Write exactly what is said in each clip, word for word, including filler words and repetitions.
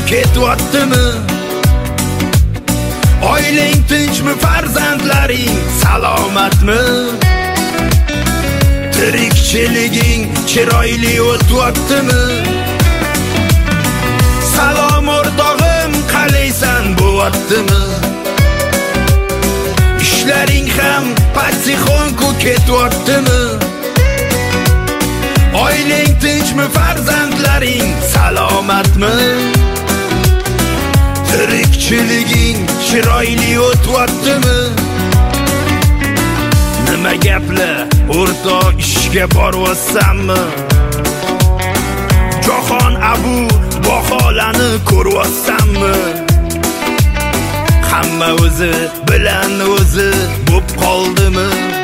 ketyaptimi? Oilang tinchmi, farzandlaring salomatmi? Tirikchiliging chiroyli o'tyaptimi? Salom o'rtog'im, qalaysan, bo'lyaptimi? Ishlaring ham patixonku ketyaptimi? Oilang tinchmi, farzandlaring salomatmi? Tirikchiliging chiroyli o'tyaptimi? Nima gaplar, o'rtoq, ishga boryapsanmi? Jahon abu baholani ko'ryapsanmi? Hamma o'zi bilan o'zi bo'p qoldimi?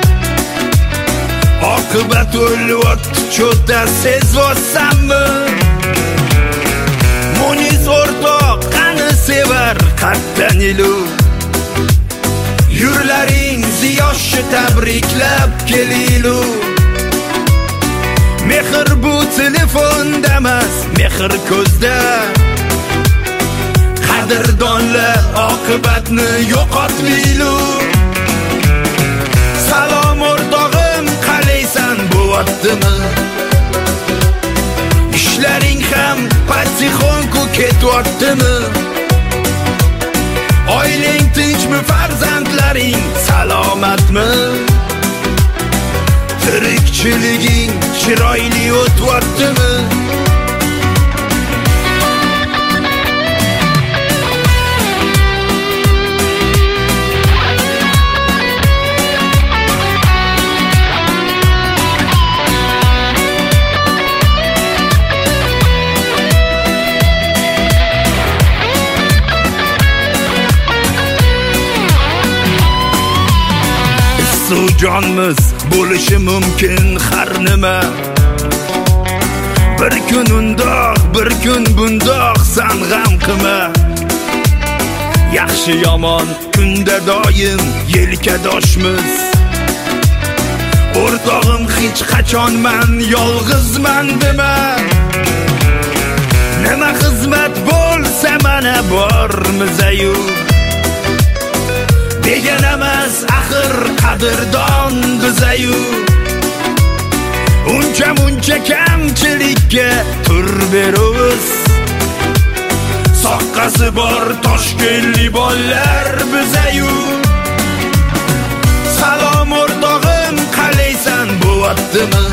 Oqibat o'lyapti, cho'ta sezayapsanmi? Muniz o'rtoq, qani sevar qatdan ilu? Yurlaring ziyoshi tabriklab kelilu. Mehr bu telefonda emas, mehr ko'zda. Qadrdonlar oqibatni yo'qotmaylu. Salom o'rtog'im, qalaysan, bo'lyaptimi? Ishlaring ham patixonku ketyaptimi? Oilang tinchmi, farzandlaring salomatmi? Tirikchiliging chiroyli o'tyaptimi? Sujonmiz bo'lishi mumkin har nima. Bir kun undoq, bir kun bundoq, san g'am qilma. Yaxshi yomon kunda doim yelkadoshmiz. O'rtog'im, hech qachon men yolg'izman dema. Nima xizmat bo'lsa mana bormiz-ayu. Degan emas, axir qadrdon bizayu. Uncha muncha kamchilikka tur beramiz. Soqqasi bor toshkentli bollar bizayu. Salom o'rtog'im, qalaysan, bo'lyaptimi?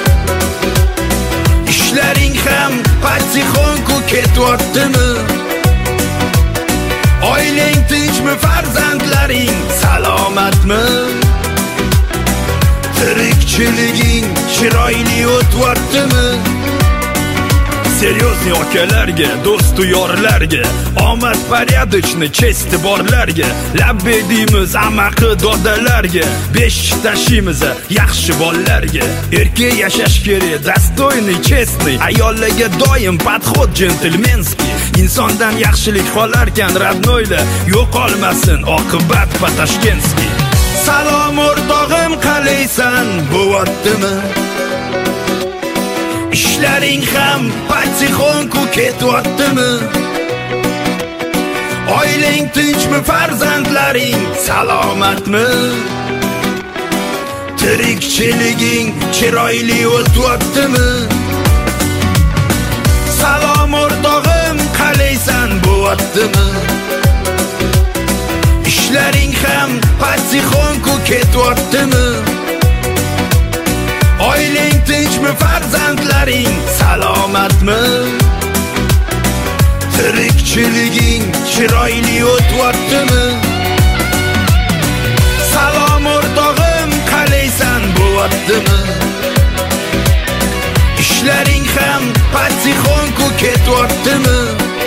Ishlaring ham patixonku ketyaptimi? Oilang tinchmi, farzandlaring salomatmi? Tirikchiliging chiroyli o'tyaptimi? Серьезный akalarga, do'stu yorlarga, omad порядочный, chesti borlarga, labbe deymiz amaqi dodalarga, besh tashimiz yaxshi bollarga. Erkak yashash kerak, dostoyniy, chestniy, ayollarga doim podxod jentelmenskiy. Insondan yaxshilik qolarkan, radnoylar yo'qolmasin, oqibat patashkenskiy. Salom o'rtog'im, qalaysan, bo'lyaptimi? Ishlaring ham patixonku ketyaptimi? Oilang tinchmi, farzandlaring salomatmi? Tirikchiliging chiroyli o'tyaptimi? Salom o'rtog'im, qalaysan, bo'lyaptimi? Ishlaring ham patixonku ketyaptimi? Oilang tinchmi, farzandlaring salomatmi? Tirikchiliging chiroyli o'tyaptimi? Salom o'rtog'im, qalaysan, bo'lyaptimi? Ishlaring ham patixonku ketyaptimi?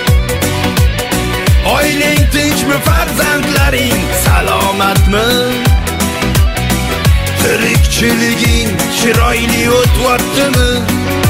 Oilang tinchmi, farzandlaring salomatmi? Tirikchiliging chiroyli o'tyaptimi?